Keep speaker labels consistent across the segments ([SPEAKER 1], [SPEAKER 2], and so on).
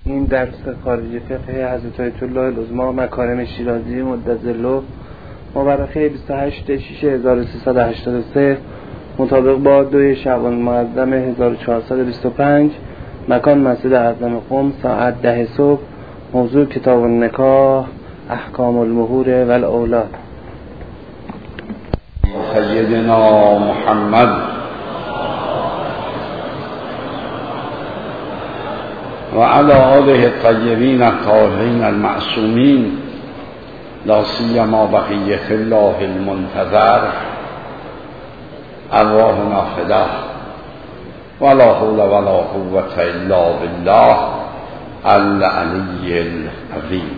[SPEAKER 1] این درس خارجی فقه حضرت آیت الله العظمی مکارم شیرازی مدظله مورخه 28/6/1383 مطابق با 2 شعبان معظم 1425 مکان مسجد اعظم قم ساعت 10 صبح. موضوع کتاب النکاح احکام المهور و الاولاد.
[SPEAKER 2] سیدنا محمد و علی آله الطیبین الطاهرین المعصومین لا سیما بقیة الله المنتظر ارواحنا فداه ولا حول ولا قوة الا بالله العلی العظیم.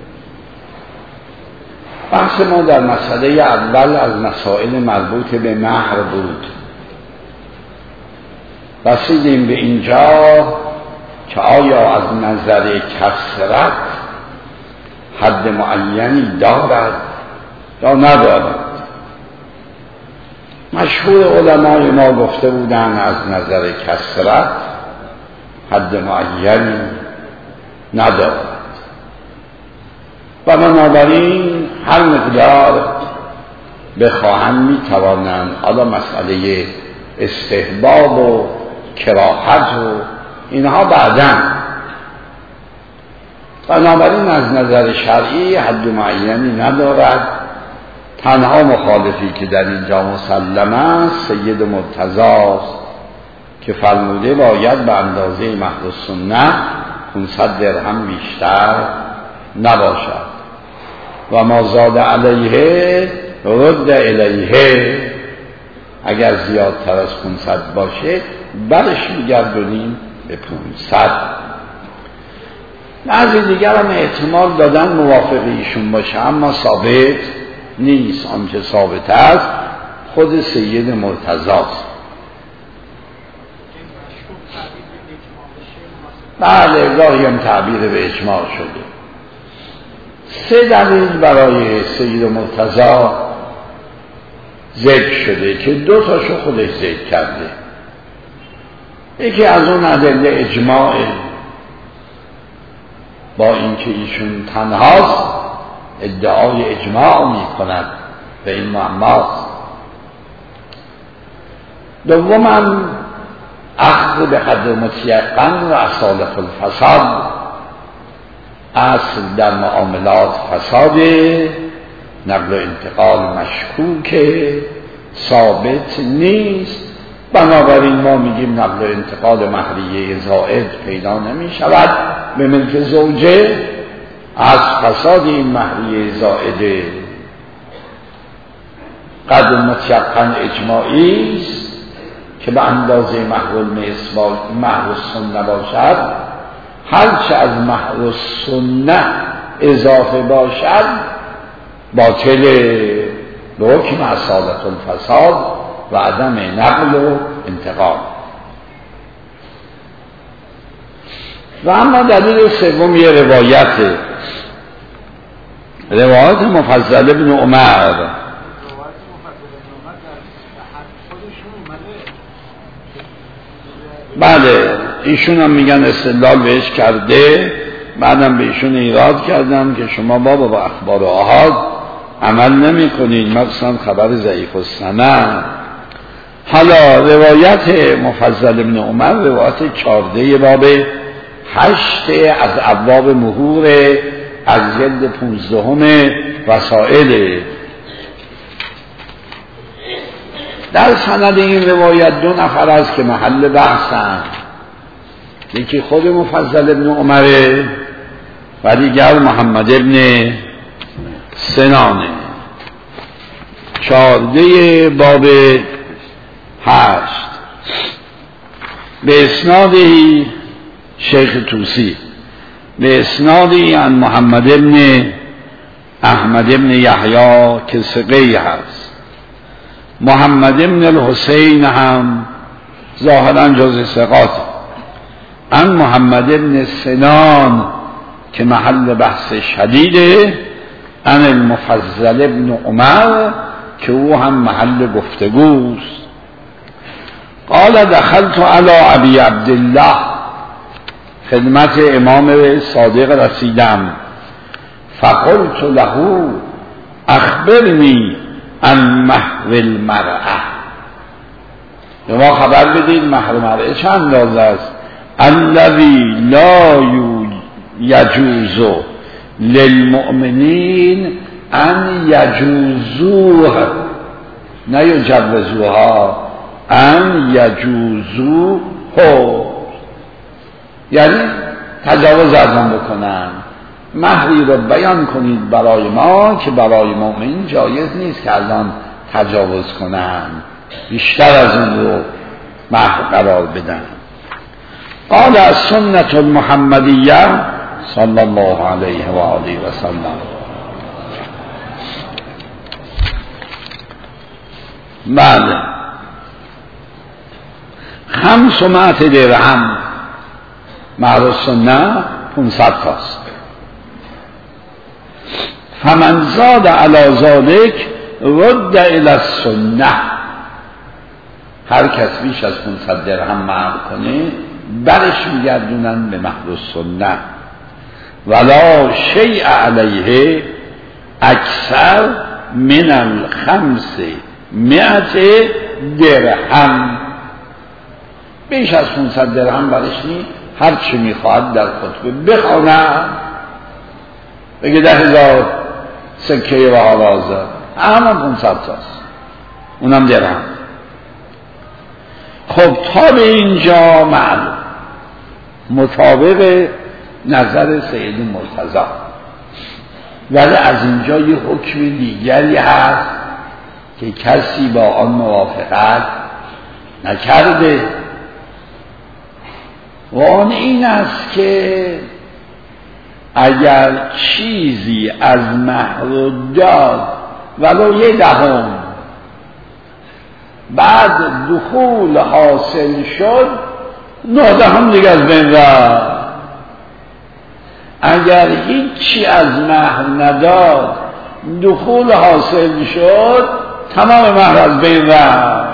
[SPEAKER 2] بحث ما در مسئله اول از مسائل مربوط به مهر بود. رسیدیم به اینجا که آیا از نظر کثرت حد معینی دارد یا ندارد. مشهور علمای ما گفته بودن از نظر کثرت حد معینی ندارد و بنابراین هر مقدار بخواهند میتوانند. حالا مسئله استحباب و کراهت و اینها بعداً. بنابراین از نظر شرعی حد معینی ندارد. تنها مخالفی که در اینجا مسلم است سید مرتضی است که فرموده باید به اندازه مهر السنه 500 درهم بیشتر نباشد و ما زاد علیه رد الیه. اگر زیادتر از 500 باشه برش میگردونیم به 500. بعضی دیگر هم احتمال دادن موافق ایشون باشه اما ثابت نیست. آنچه ثابت است خود سید مرتضی است. بله گاهی هم تعبیر به اجماع شده. 3 دلیل برای سید مرتضی ذکر شده که 2 تاشو خودش ذکر کرده. یکی از اون ادله اجماع، با اینکه ایشون تنهاست ادعای اجماع می کند به این معماست. دوماً اخذ به قدر متیقن و اصالت الفساد. اصل در معاملات فساد، نقل و انتقال مشکوک ثابت نیست. بنابراین ما میگیم نقل و انتقال مهریه زائد پیدا نمی شود به ملک زوجه از فساد این مهریه زائده. قدر متیقن اجماعی است که به اندازه مهر السنه باشد. هرچه از مهر السنه اضافه باشد باطل به حکم اصالت الفساد و عدم نقل و انتقال. و اما دلیل سوم یه روایت مفضل ابن عمر. بله ایشون هم میگن استدلال بهش کرده. بعدم به ایشون ایراد کردم که شما بابا با اخبار آحاد عمل نمی کنید، مثلا خبر ضعیف السند. حالا روایت مفضل ابن عمر روایت 14 باب 8 از ابواب مهور از جلد 15 وسائل. در سند این روایت 2 نفر است که محل بحثند. یکی خود مفضل ابن عمره و دیگر محمد ابن سنانه. 14 باب 8 به اسنادی شیخ توسی به اسنادی عن محمد ابن احمد ابن یحیی که ثقه‌ای هست. محمد ابن الحسین هم ظاهرا جز ثقات. عن محمد ابن سنان که محل بحث شدیده. عن المفضل ابن عمر که او هم محل گفتگوست. قال دخلت على ابي عبد الله خدمت امام صادق رسیدم. فقلت له اخبرنی عن محو المرأة، به ما خبر بدید مهر مرأة چند اندازه است. الذی لا یجوز للمؤمنین ان یجوزوه، نه یجوزوها، ان یجوزوه، یعنی تجاوز از آن بکنن. مهری رو بیان کنید برای ما که برای مؤمن جایز نیست که از آن تجاوز کنن، بیشتر از اون رو مهر قرار بدن. قال السنة المحمدیه صلی الله علیه و آله و سلم. بله، 500 درهم مهر السنه 500 تاست. فمن زاد علی ذلک رد الی السنه، هر کس بیش از 500 درهم مهر کنه برش میگردونن به مهر السنه. ولا شیء علیه اکثر من 500 درهم، بیش از 500 درهم برش نی، هر چی میخواهد در خطبه بخوانه، بگه 10,000 سکه و حالازه، همون 500 تاست، اونم درهم. خب تا به اینجا معلوم مطابق نظر سید مرتضی، ولی از اینجا یه حکم دیگری هست که کسی با آن موافقت نکرده و آن این است که اگر چیزی از مهر داد ولو 1/10 بعد دخول حاصل شد 9 دیگه از بین رفت. اگر هیچی از مهر نداد دخول حاصل شد تمام مهر از بین رفت.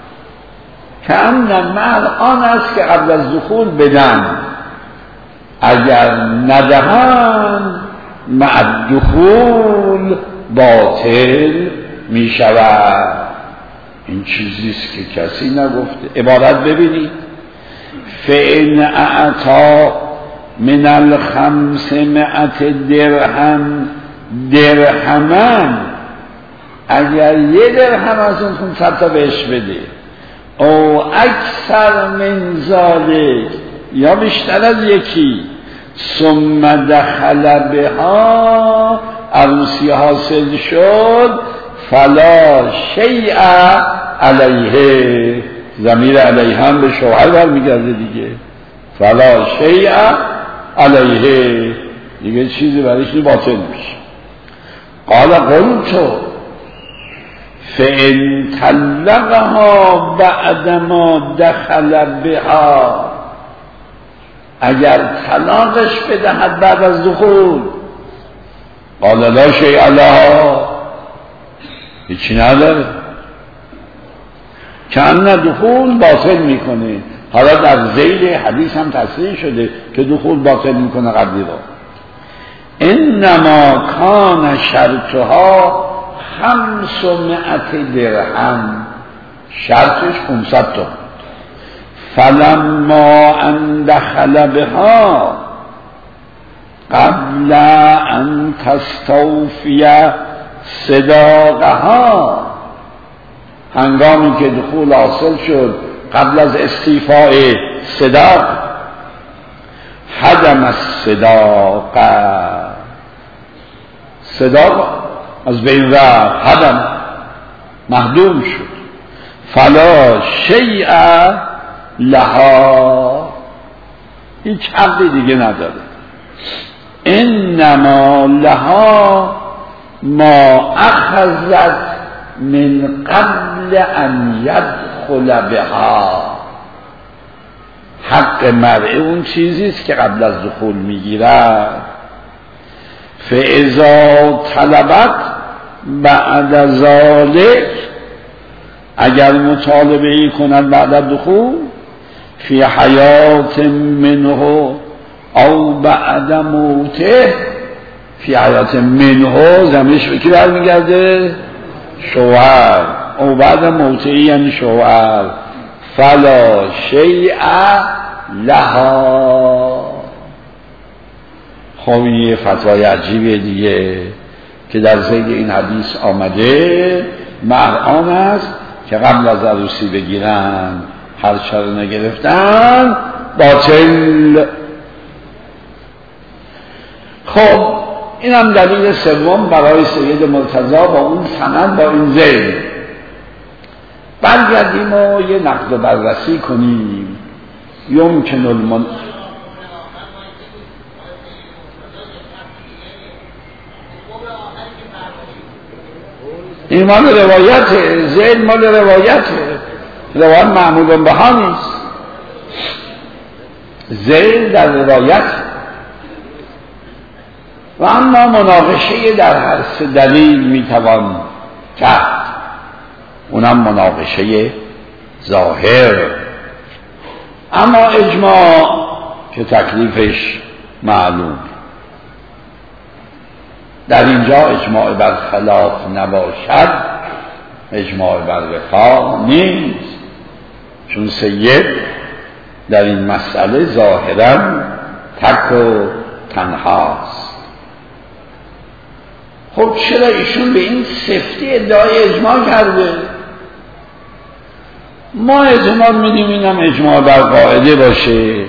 [SPEAKER 2] کأن مهر آن است که قبل از دخول بدن، اگر ندهند مع دخول باطل می شود. این چیزیست که کسی نگفته. عبارت ببینید: فإن اعطا من 500 درهم درهما، اگر 1 درهم از اون 500 تا بهش بده، او اکثر من ذالک، یا بیشتر از یکی، ثم دخل بها، عروسی حاصل شد، فلا شیء علیه، ضمیر علیه هم به شوهر برمیگرده دیگه، فلا شیء علیه، دیگه چیزی برایش باطل میشه. قال قلت فإن طلقها بعدما دخل بها، اگر طلاقش بدهد بعد از دخول، قال لا شیء علیها، هیچی نداره، کأن دخول باطل میکنه. حالا در ذیل حدیث هم تصریح شده که دخول باطل میکنه قبلی را. انما کان شرطها 500 درهم، شرطش 500 تا. فلما ان دخل بها قبل ان تستوفی صداقها، هنگامی که دخول حاصل شد قبل از استیفاء صداق، هدم الصداق، صداق از بین رفت، هدم، مهدوم شد. فلا شیء لها، هیچ حقی دیگه نداره. انما لها ما اخذت من قبل ان يدخل بها، حق مرء اون چیزیست که قبل از دخول میگیرد. فاذا طلبت بعد ذلك، اگر مطالبه ای کند بعد از دخول، فی حیات منه او بعد موته فی حیات منه زمینش به کی برمیگرده؟ شوهر. او بعد موته یعنی شوهر. فلا شیء لها. خب یه فتوای عجیبه دیگه که در ذیل این حدیث آمده. مهر آن است که قبل از عروسی بگیرن، هر چه رو نگرفتن باطل. خب این هم دلیل سوم برای سید مرتضی با اون سند با این ذیل. برگردیم و یه نقد و بررسی کنیم. یمکن این مال روایته، ذیل مال روایته، روایت معمول به ها نیست. ذیل در روایت و اما مناقشه در هر سه دلیل میتوان کرد. اونم مناقشه ظاهر. اما اجماع که تکلیفش معلوم، در اینجا اجماع بر خلاف نباشد، اجماع بر وفاق نیست، چون سید در این مسئله ظاهراً تک و تنهاست. خب چرا ایشون به این سفتی ادعای اجماع کرده؟ ما احتمال میدیم اینم اجماع بر قاعده باشه،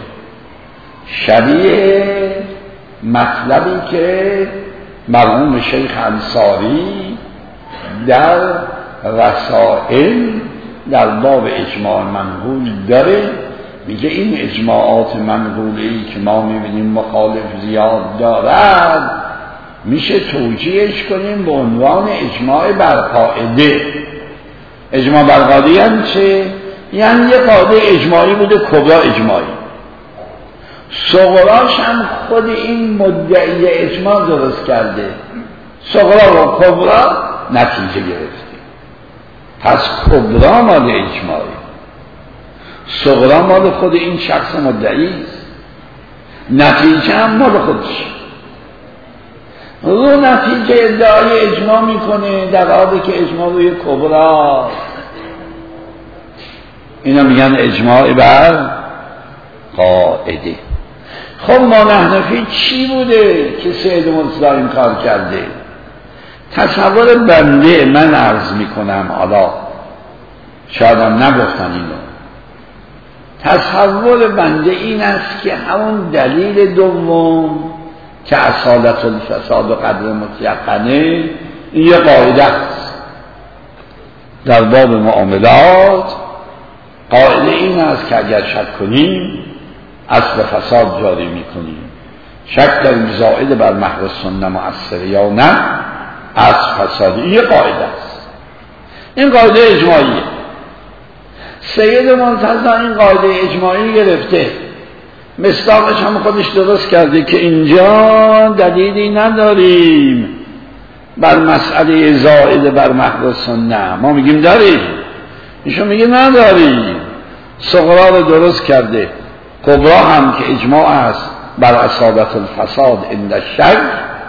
[SPEAKER 2] شبیه مطلبی که مرحوم شیخ انصاری در رسائل در باب اجماع منقول داره. میگه این اجماعات منقولی که ما میبینیم مخالف زیاد دارد، میشه توجیهش کنیم به عنوان اجماع بر قاعده. اجماع بر قاعده یعنی چه؟ یعنی یه قاعده اجماعی بوده، کبرا اجماعی، صغراش هم خود این مدعی اجماع درست کرده، صغرا و کبرا نتیجه گرفته. پس کبرا مال اجماعی، صغرا مال خود این شخص مدعی است، نتیجه هم مال خودش. رو نتیجه ادعای اجماع میکنه در حالی که اجماع روی کبرا. اینا میگن اجماع بر قاعده. خب ما نحنفی چی بوده که سید مرتضی این کار کرده؟ تصور بنده، من عرض میکنم، حالا شاید هم نگفتن اینو، تصور بنده این است که همون دلیل دوم که اصالت الفساد و قدر متیقنه، این یه قاعده است در باب معاملات. قاعده این است که اگر شک کنیم اصل فساد جاری میکنیم، شک در زائد بر محض السنه مؤثر یا نه اصل فسادی. این یه قاعده است، این قاعده اجماعیه. سید مرتضی این قاعده اجماعی گرفته، مصداقش هم خودش درست کرده که اینجا دلیلی نداریم بر مسئله زائد بر محض السنه. ما میگیم داریم، ایشون میگه نداریم. صغرا رو درست کرده، کبرا هم که اجماع است بر اصابت الفساد عند الشک،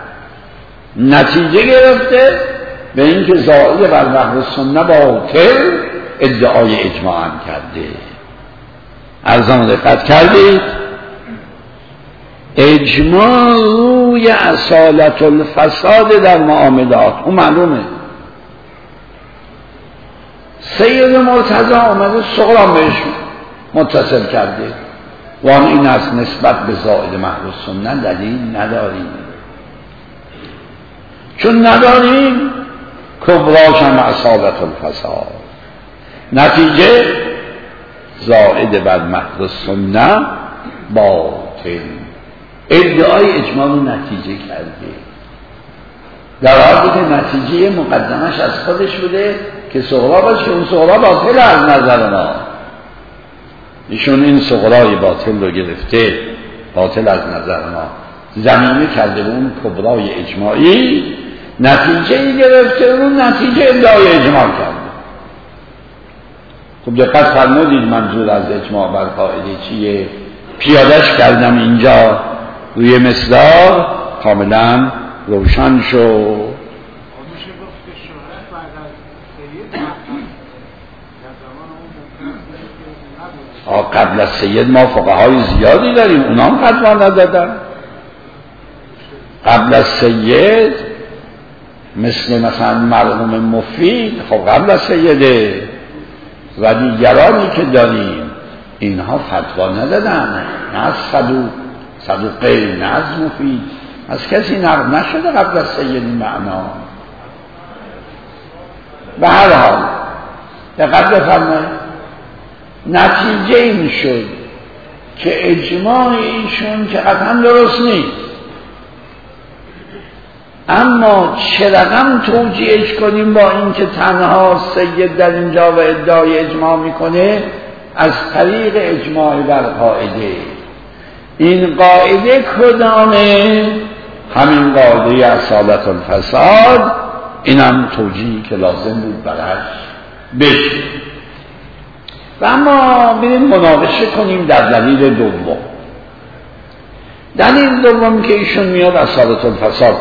[SPEAKER 2] نتیجه گرفته به اینکه زائد بر محض السنه باطل، ادعای اجماع هم کرده. ارزان دقت کردید؟ اجماع روی اصالت الفساد در معاملات، اون معلومه. سید مرتضی آمده صغرا بهش متصل کرده، وان این است نسبت به زائد محض السنه دلیل نداریم. چون نداریم کبراش هم اصالت الفساد، نتیجه زائد بر محض السنه باطل. ادعای اجماع رو نتیجه کرده، در حالی که نتیجه مقدمش از خودش بوده که صغرا باشه، اون صغرا باطل از نظر ما. ایشون این صغرای باطل رو گرفته، باطل از نظر ما، زمینه کرده به اون کبرای اجماعی، نتیجه گرفته، اون نتیجه ادعای اجماع کرده. خب دقت فرمودید منظور از اجماع بر قاعده چیه؟ پیادش کردم اینجا روی مصداق کاملا روشن شد. قبل از سید ما فقهای زیادی داریم، اونا هم فتوا ندادن. قبل از سید مثلا مرحوم مفید، خب قبل از سیده، و دیگرانی که داریم اینها فتوا ندادن، نه از صدوقه، نه از مفید، از کسی نقل نشده قبل از سید این معنا. به هر حال دقت بفرمایید، نتیجه این شد که اجماع ایشون که قطعا درست نیست، اما چه رقم توجیهش کنیم با اینکه تنها سید در اینجا و ادعای اجماع میکنه؟ از طریق اجماع بر قاعده. این قاعده کدامه؟ همین قاعده اصالت الفساد. اینم توجیهی که لازم بود برش بشه. و اما بریم مناقشه کنیم در دلیل دوم. دلیل دوم که ایشون میاد اصالت الفساد.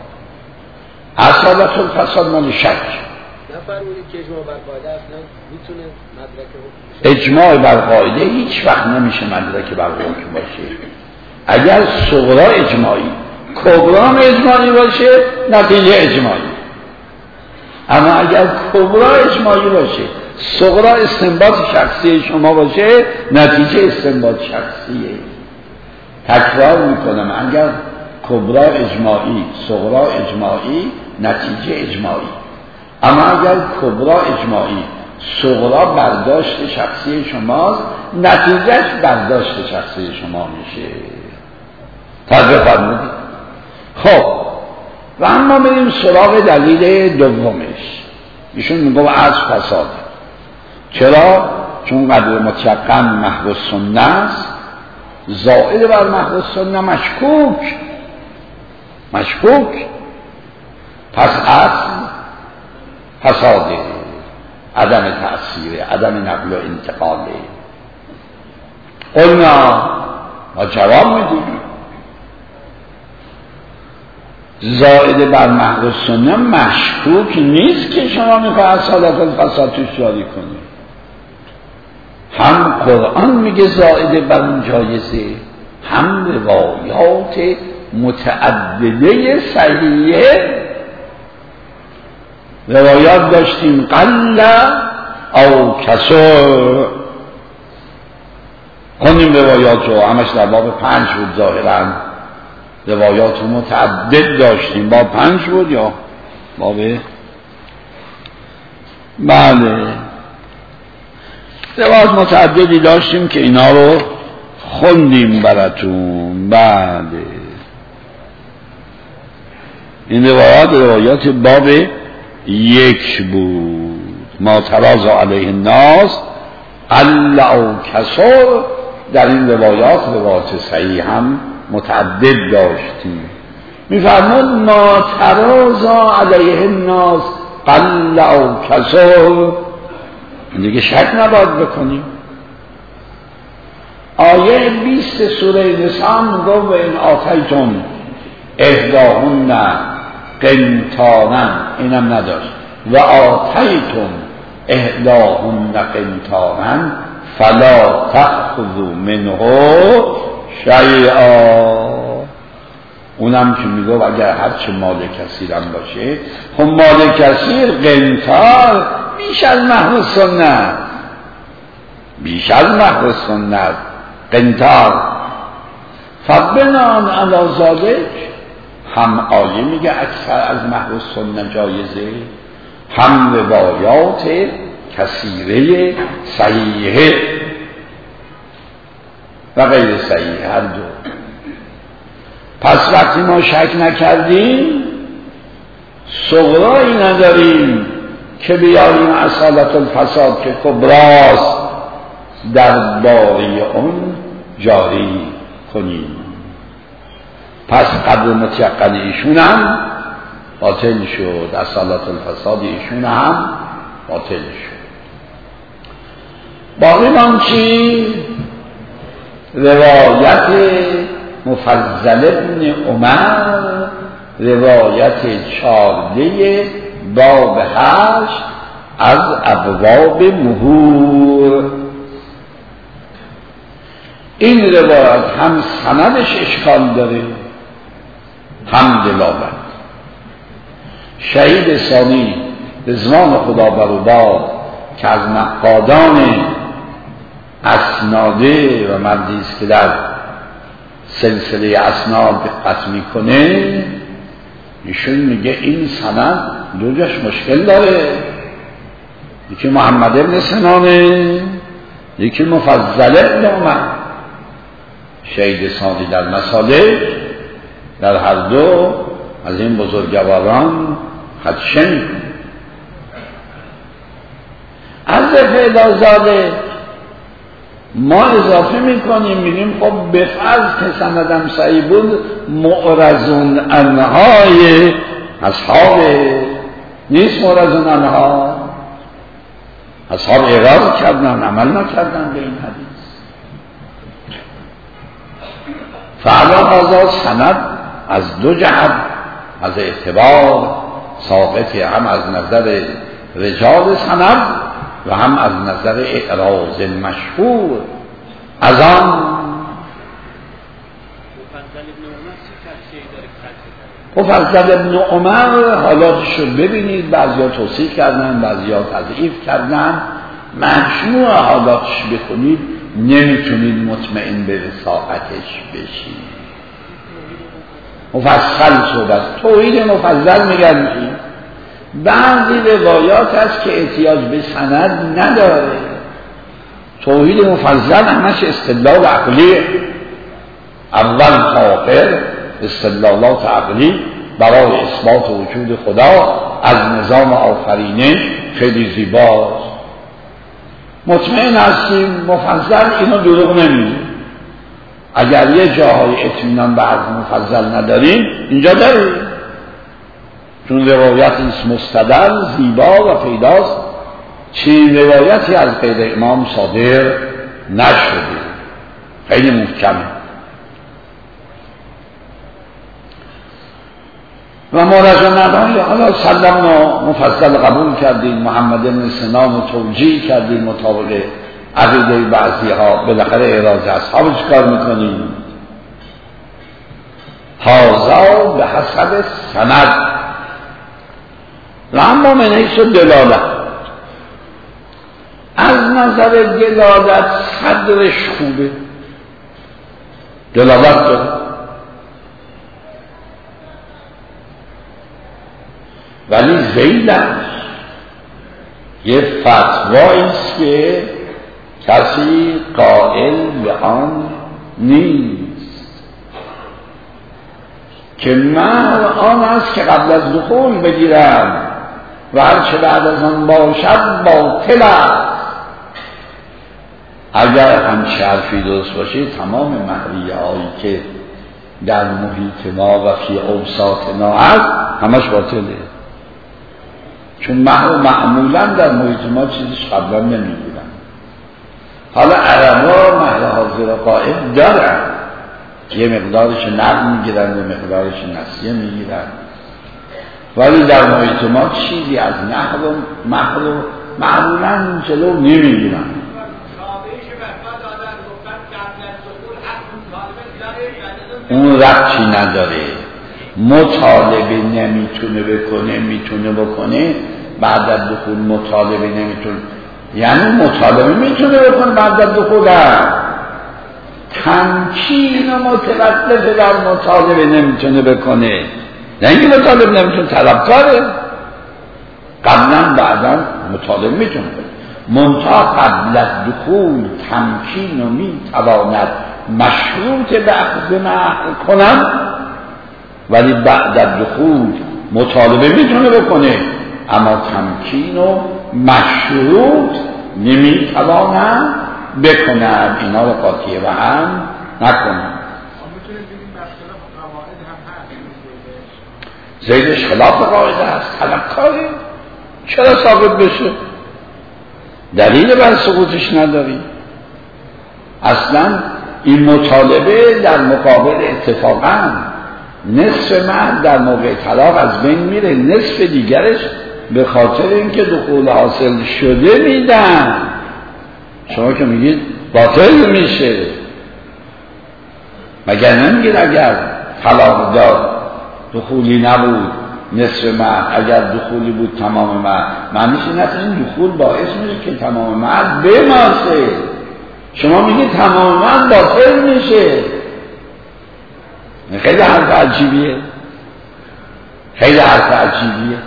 [SPEAKER 2] اصالت الفساد مال شک.
[SPEAKER 3] نفرمودید که اجماع بر قاعده اصلا میتونه مدرک
[SPEAKER 2] اجماع بر قاعده هیچ وقت نمیشه مدرک بر حکم باشه. اگر صغرا اجماعی، کبرا اجماعی باشه نتیجه اجماعی. اما اگر کبرا اجماعی باشه، صغرا استنباط شخصی شما باشه، نتیجه استنباط شخصیه. تکرار میکنم، اگر کبرا اجماعی، صغرا اجماعی، نتیجه اجماعی. اما اگر کبرا اجماعی، صغرا برداشت شخصی شماست، نتیجهش برداشت شخصی شما میشه. توجه فرمودید؟ خب و اما بریم سراغ دلیل دومش. ایشون میگه از فساد. چرا؟ چون قدر مطلقاً محو السنه است، زائد بر محو السنه مشکوک. پس اصل فساده، عدم تأثیر، عدم نقل و انتقاله. قلنا ما جواب میدیم زائد بر محو السنه مشکوک نیست که شما میخواه اصالت الفساد توش جاری کنید. هم قرآن میگه زائد بر اون جایزه، هم روایات متعدده صحیحه. روایات داشتیم قل او کسر، کنیم روایات رو همش در باب 5 بود. ظاهرا روایات متعدد داشتیم، باب 5 بود یا باب؟ بله، روایات متعددی داشتیم که اینا رو خوندیم براتون. بله، این روایات باب 1 بود. ما تراز علیه الناس قل او کسر. در این روایات صحیح هم متعدد داشتیم. میفرمود ما تراز علیه الناس قل او کسر، دیگه شک نباید بکنیم. آیه 20 سوره نساء میگه و ان آتیتم احداهن قنطارا، اینم نداشت، و آتیتم احداهن قنطارا فلا تأخذوا منه شیئا. اونم که میگه اگر هرچه مال کثیر هم باشه، خب مال کثیر قنطار بیش از محو سنت، قنطار. فبنان علی ذلک، هم آیه میگه اکثر از محو سنت جایزه، هم روایات کثیره صحیحه و غیر صحیحه، هر دو. پس وقتی ما شک نکردیم، صغرایی نداریم که بیاریم اصالت الفساد که کبراست در باری اون جاری کنیم. پس قدر متیقن ایشون هم باطل شد، اصالت الفساد ایشون هم باطل شد. باقی من چی؟ روایت مفضل ابن عمر روایت 14 باب 8 از ابواب مهور. این روایت هم سندش اشکال داره هم دلالت. شهید ثانی رضوان خدا بر او باد که از نقادان اسناده و مردی است که در سلسله اسناد دقت میکنه، ایشون میگه این سند دو جاش مشکل داره، یکی محمد ابن سنانه، یکی مفضل ابن عمر. شهید ثانی در مسالک در هر دو از این بزرگواران خدشه میکنه. از فعلازاده ما اضافه میکنیم میگیم خب به فرض که سندم صحیح بود معرضون عنهای اصحاب نیست، معرضون عنها اصحاب اعراض کردن، عمل نکردن به این حدیث. فعلا هذا سند از دو جهت از اعتبار ثابت، هم از نظر رجال سند و هم از نظر اعراض مشهور. از آن مفضل ابن عمر حالاتش رو ببینید، بعضیا توصیف کردن، بعضیا تضعیف کردن، مجموع حالاتش بکنید نمیتونید مطمئن به وثاقتش بشید. مفصل شده توحید مفضل میگن. بعضی روایات هست که احتیاج به سند نداره. توحید مفضل همش استدلال عقلی، اول تا آخر استدلالات عقلی برای اثبات وجود خدا از نظام آفرینش خیلی زیباست. مطمئن هستیم مفضل اینو دروغ نمیگه. اگر یه جاهای اطمینان به عرض مفضل نداریم اینجا داریم، چون روایتی است مستدل زیبا و پیداست، چین روایتی از غیر امام صادر نشده، خیلی محکمه. و ما رجمنان حالا سلمنا مفضل قبول کردیم، محمد بن سنان توجیه کردیم مطابق عقیده بعضی ها، بالاخره اعراض اصحاب چکار میکنیم؟ هازا به حسب سند و اما من حیث دلالت، از نظر دلالت صدرش خوبه، دلالت داره، ولی زیلش یه فتوایی است که کسی قائل به آن نیست، که مهر آن است که قبل از دخول بگیرم و هرچه بعد از آن باشد باطل است. اگر همچه حرفی درست باشه تمام مهریه هایی که در محیط ما و فی اوساطنا هست همش باطله، چون مهر معمولا در محیط ما چیزش قبلا نمیگیرن. حالا عربا مهر حاضر قائم دارن، یه مقدارش نقد میگیرن، یه مقدارش نسیه میگیرن، ولی در محیط ما چیزی از مهر و معمولا جلو نمیگیرن. اون ربطی نداره، مطالبه نمیتونه بکنه، میتونه بکنه، بعد از دخول مطالبه نمیتونه، یعنی مطالبه میتونه بکنه بعد از دخول تمکین و متلطف در مطالبه نمیتونه بکنه، نه اینکه مطالبه نمیتونه، طلبکاره، قبلا بعدا مطالبه میتونه بکنه، منتها قبل از دخول تمکین و میتواند مشروط به اخذ مهر کنم، ولی بعد از دخول مطالبه میتونه بکنه اما تمکین و مشروط نمیتوانم بکنم، اینا رو قاطیه و هم نکنم. زیدش خلاف قاعده است، طلبکاره، چرا ثابت بشه؟ دلیل بر سقوطش نداری. اصلا این مطالبه در مقابل اتفاقا نصف مرد در موقع طلاق از بین میره، نصف دیگرش به خاطر اینکه دخول حاصل شده میدن. شما که میگید باطل میشه، مگر نمیگید اگر طلاق داد دخولی نبود نصف مرد، اگر دخولی بود تمام مرد؟ معنیش این است این دخول باعث میشه که تمام مرد بماسه. شما میگید تمام مرد باطل میشه. خیلی حرف عجیبیه، خیلی حرف عجیبیه.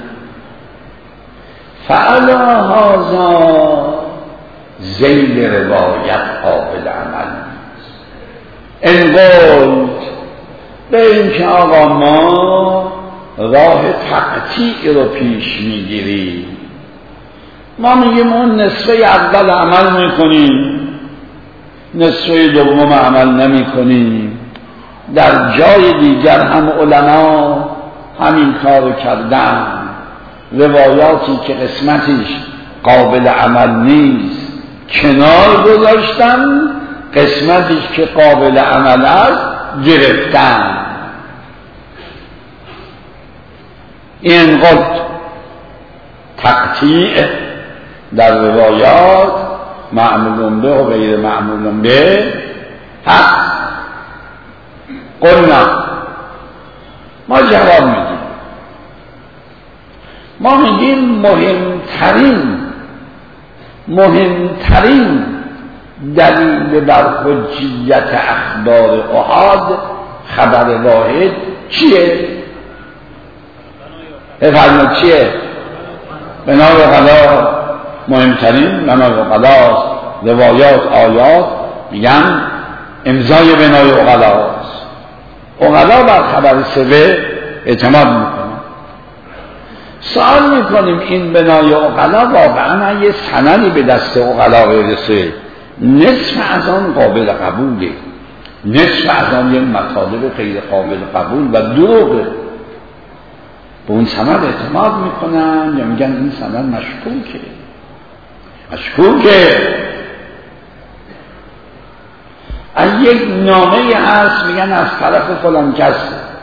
[SPEAKER 2] فعلا هازا ذیل روایت قابل عمل نیست. انقل به این که آقا ما راه تقطیع رو پیش میگیریم، ما میگیم اون نصفه اول عمل میکنیم، نصفه دوم عمل نمی کنیم. در جای دیگر هم علما همین کارو کردن، روایاتی که قسمتش قابل عمل نیست کنار گذاشتن، قسمتش که قابل عمل است گرفتن. این قلت تقطیع در روایات معمول به و غیر معمول به هست. قلنا ما جواب میدیم، ما میگیم مهمترین دلیل بر حجیت اخبار احاد خبر واحد چیه؟ بفرمایید چیه؟ بنای غلا مهمترین بنای غلاست. روایات آیات میگن امضای بنای غلاست. غلا بر خبر سوه اعتماد میکنه. سوال میکنیم این بنای غلا واقعا یه سندی به دست غلا برسه، نصف از آن قابل قبوله، نصف از آن یه مطالب غیر قابل قبول و دروغه. به اون سند اعتماد میکنن یا میگن این سند مشکوکه. از یک نامه هست میگن از طرف فلان کس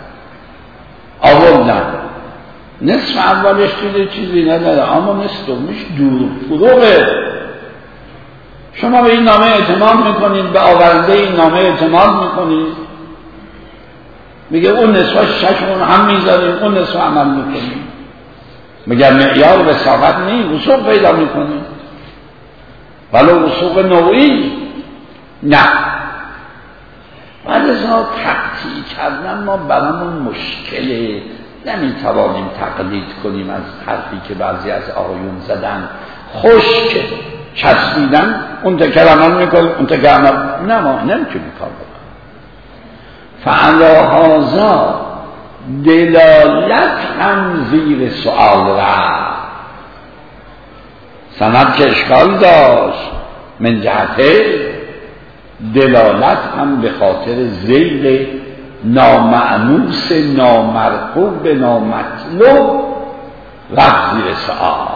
[SPEAKER 2] آوردن، نصف اولش دیده چیزی نداره اما نصف دومش دروغه. شما به این نامه اعتماد میکنید، به آورنده این نامه اعتماد میکنید، میگه اون نصفش شکمون هم میذاریم، اون نصف عمل میکنیم. مگر معیار وثاقت نیست، وثوق پیدا میکنیم ولو وثوق نوعی نه. بعد از تقطیع کردن ما برامون مشکله، نمیتوانیم تقلید کنیم از حرفی که بعضی از آقایون زدن، خشک چسبیدن، اون تکر عمل میکنیم اون تکر عمل نه، ما نمیتونیم کار بکنیم. فعلا هازا دلالت هم زیر سؤال رفت. سند که اشکال داشت من جهت دلالت هم به خاطر ذیل نامعنوس نامرغوب نامطلوب رفت زیر سؤال.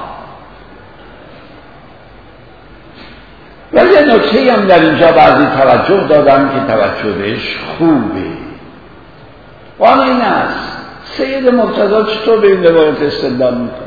[SPEAKER 2] ولی نکته هم در اینجا بعضی توجه دادم که توجه بهش خوبه. وان این است سید مرتضی چطور به این روایت استدلال میکنه؟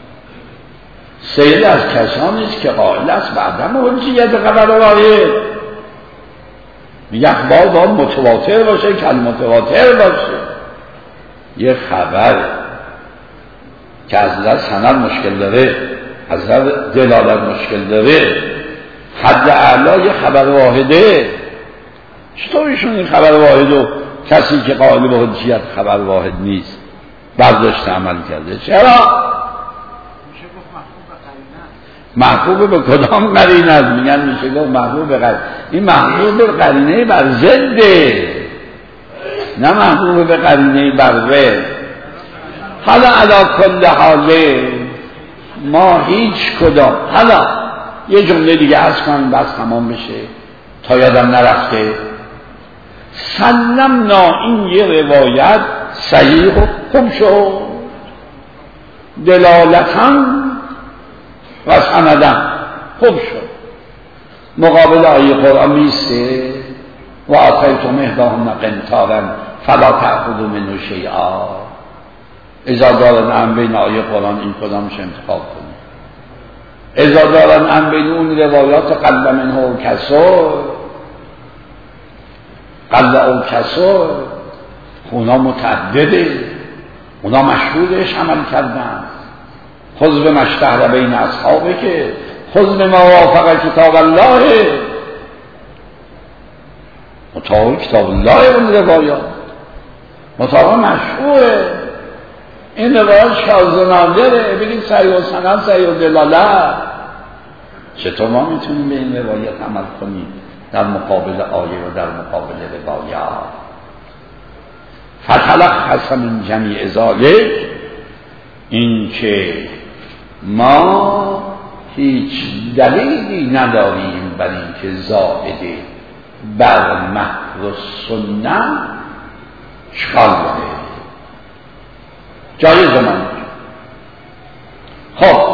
[SPEAKER 2] سید از کسانی است که قائل است بعدم حجیت خبر واحد. میگه اخبار باید متواتر باشه، کل متواتر باشه. یه خبر که از نظر سند مشکل داره، از نظر دلالت مشکل داره، حد اعلا خبر واحده. چطور ایشون این خبر واحدو کسی که قائل به حجیت خبر واحد نیست برداشت عمل کرده؟ چرا؟ محبوب به کدام قرینه است؟ میگن میشه گفت محبوب به قرینه. این محبوب به قرینه بر ضده، نه محبوب به قرینه بر ضد. حالا علی کل حاله ما هیچ کدام، حالا یه جمله دیگه عرض کنم بس تمام بشه تا یادم نرفته. سلمنا این یه روایت صحیح و خوب شد، دلالتاً و سنداً خوب شد، مقابل آیه قرآن میسته، و آتیتم احداهن قنطارا فلا تأخذوا منه شیئا. اذا دارن بین آیه قرآن این کدامش انتخاب کنید. اذا دارن بین اون روایات قل منه و کسر اونا متعدده، اونا مشهورش عمل کردن. خذ به مشتهر بین اصحابه که خذ به ما وافق کتاب الله، مطابق کتاب الله اون روایات مطابق مشهوره. این روایات شاذ نادره، بگید صحیح السند صحیح الدلاله. چطور ما میتونیم به این روایت عمل کنیم در مقابل آیه و در مقابل روایات؟ فتلخص من جمیع ذلک، این که ما هیچ دلیلی نداریم بر اینکه زائده بر محو السنه اشکال بده، جایز من. خب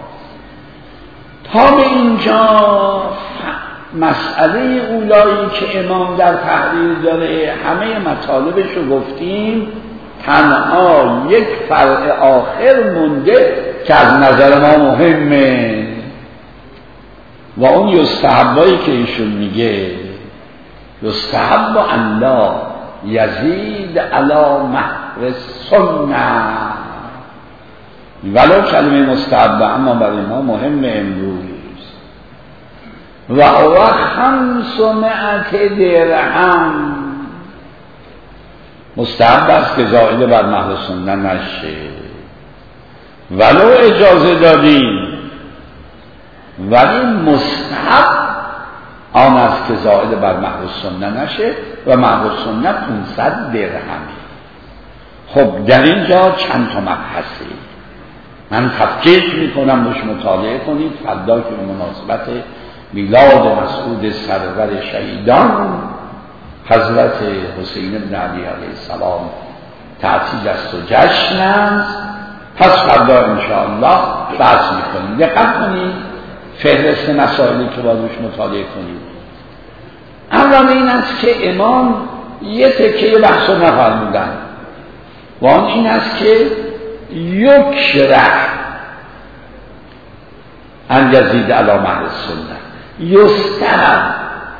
[SPEAKER 2] تا به اینجا مسئله اولایی که امام در تحریر داره همه مطالبش رو گفتیم. تنها یک فرع آخر مونده که از نظر ما مهمه و اون یستحبایی که ایشون میگه یستحب ان لا یزید علی محو السنه، ولو کلمه مستحب اما برای ما مهمه امروز. و هو 500 درهم مستحب است که زائد بر محو السنه نشه، ولو اجازه دادیم، ولی مستحب آن است که زائد بر محو السنه نشه و محو السنه 500 درهمه. خب در اینجا چند تا مبحثه من تفکیک میکنم، روش مطالعه کنید. فردا که مناسبت میلاد مسعود سرور شهیدان حضرت حسین بن علی علیه السلام تعطیل است و جشن است، پس فردا انشاءالله بحث میکنیم. دقت کنید فهرست مسائلی که باید روش مطالعه کنید. اول این است که امام یه تکه بحث رو نفرمودن و آن این است که یکره ان یزید علی محو السنه، یستحب.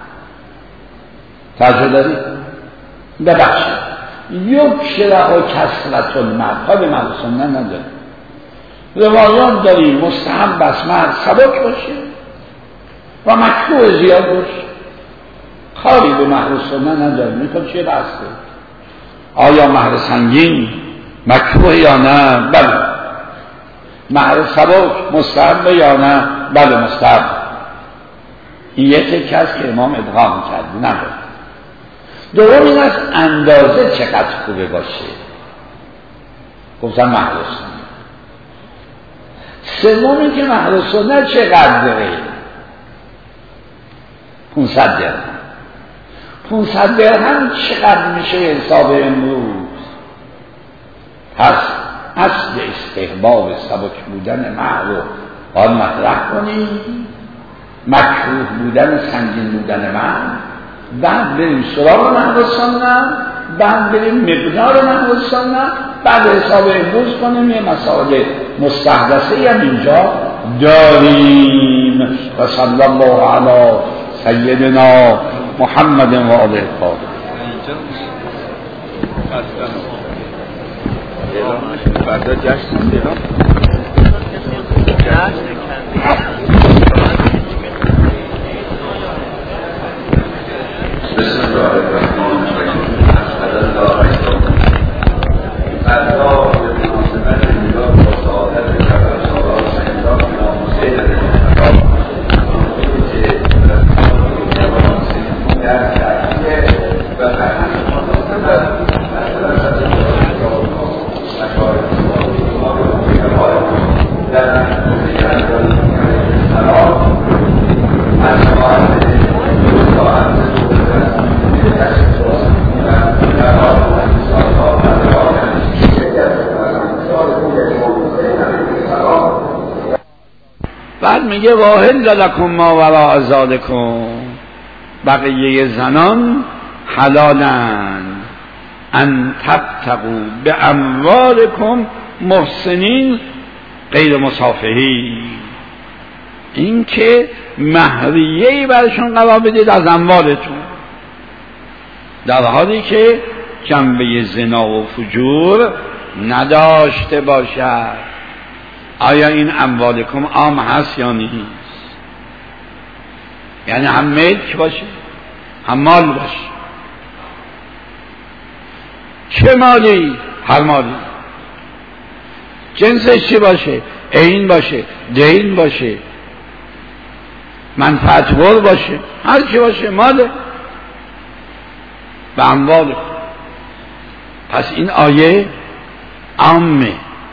[SPEAKER 2] توجه دارید؟ ببخشید یکره و کثرت المرد به محو السنه نداره. روایات داریم مستحب بس مرد سبک باشه و مکروه زیاد باشه، کاری به محو السنه نداره. میخواد چیه بسته؟ آیا مهر سنگین مکروه یا نه؟ بله. مهر سبک مستحب یا نه؟ بله مستحب. این یک کس که امام ادغام کرد نداره. دوم این است اندازه چقدر خوبه باشه، گفتن مهر سنگین. سوم این که مهر سنت چقدر داره؟ 500 درهم. 500 درهم چقدر میشه حساب امروز؟ پس اصل استحباب سبک بودن مهر رو باید مطرح کنیم، مکروه بودن سنگین بودن مهر، بعد بریم سراغ مهر سنت، بعد بریم مقدار مهر سنت، بعد حساب امروز کنیم. یه مسائل مستحدثه هم اینجا داریم. و صلی الله علی سیدنا محمد و آله الطاهرین.
[SPEAKER 4] فردا جشن دیدم.
[SPEAKER 2] بسم الله الرحمن الرحیم. فردا به مناسبت میلاد و سعادت جبر سالار سیدنا امام حسین علیه السلام که جوان سیدی در تحقیق و فرهنگ بعد میگه واحل لکم ما وراء ذالکم، بقیه زنان حلالا ان تبتغوا باموالکم محسنین غیر مسافحین، این که مهریه‌ای برشون قرار بدید از اموالتون، در حالی که جنبه زنا و فجور نداشته باشد. آیا این اموالکم عام هست یا نیست؟ یعنی هم ملک باشه هم مال باشه. چه مالی؟ هر مالی. جنسش چی باشه؟ عین باشه، دین باشه، منفعت بر باشه، هر چی باشه ماله به اموال. پس این آیه عامه.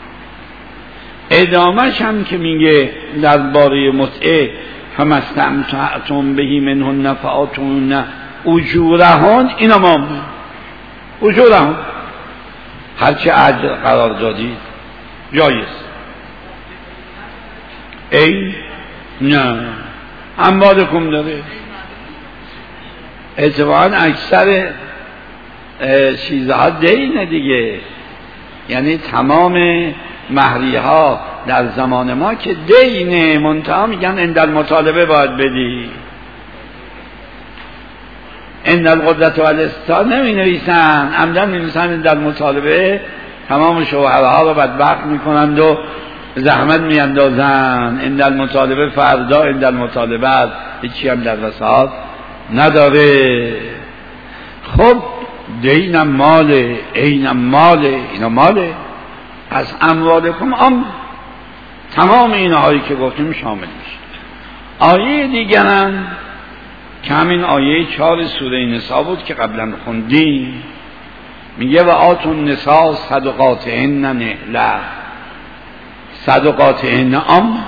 [SPEAKER 2] ادامهش هم که میگه درباره متعه فمستمتعتم بهی منهن فآتوهن اجورهن، اینا ما اجورهن هرچه اجر قرار دادید جایز. ای نه اموالکم داره. اتفاقا اکثر چیزها دینه دیگه، یعنی تمام مهریه ها در زمان ما که دینه، منتها میگن عند المطالبه باید بدی. عند القدرت والاستطاعه نمی نویسن، عمدن می نویسن عند المطالبه. تمام شوهرها رو بدبخت میکنند و زحمت میاندازن. عند المطالبه فردا عند المطالبه است، هیچی هم در وساط نداره. خب دینم ماله، عینم ماله، اینا ماله. از اموالکم تمام اینهایی که گفتیم شامل میشه. آیه دیگرم که همین آیه 4 سوره نساء بود که قبلا خوندیم، میگه و آتوا النساء صدقاتهن نحله. صدقاتهن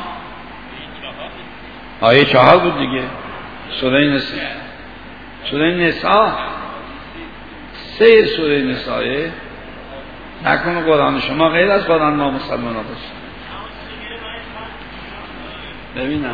[SPEAKER 2] آیه 4 بود دیگه، سوره نساء. سوره نساء 3 سوره نساء. نکنه قرآن شما غیر از قرآن ما مسلمان ها باشه. ببینم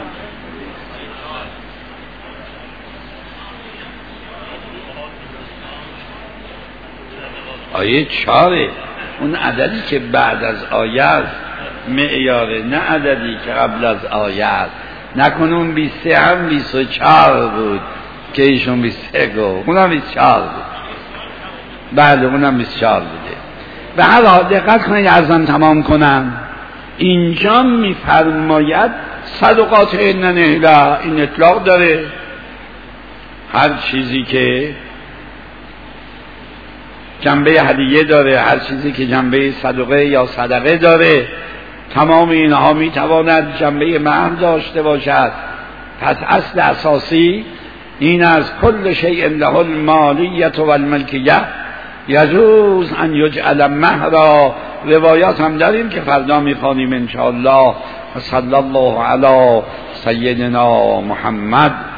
[SPEAKER 2] آیه 4 اون عددی که بعد از آیه است معیاره، نه عددی که قبل از آیه است. نکنه اون 23 هم 24 بود که ایشون 23 گفت، اونم 24 بود. بله اونم 24 بوده. به هر حال دقت کنید، ارزم تمام کنم. اینجا میفرماید صدقاتهن نحله، این اطلاق داره. هر چیزی که جنبه هدیه داره، هر چیزی که جنبه صدقه یا صدقه داره، تمام اینها میتواند جنبه مهر داشته باشد. پس اصل اساسی این از کل شیء له المالیت و الملکیه یجوز ان یجعل مهرا. روایات هم داریم که فردا میخوانیم انشاءالله. صلی الله علی سیدنا محمد.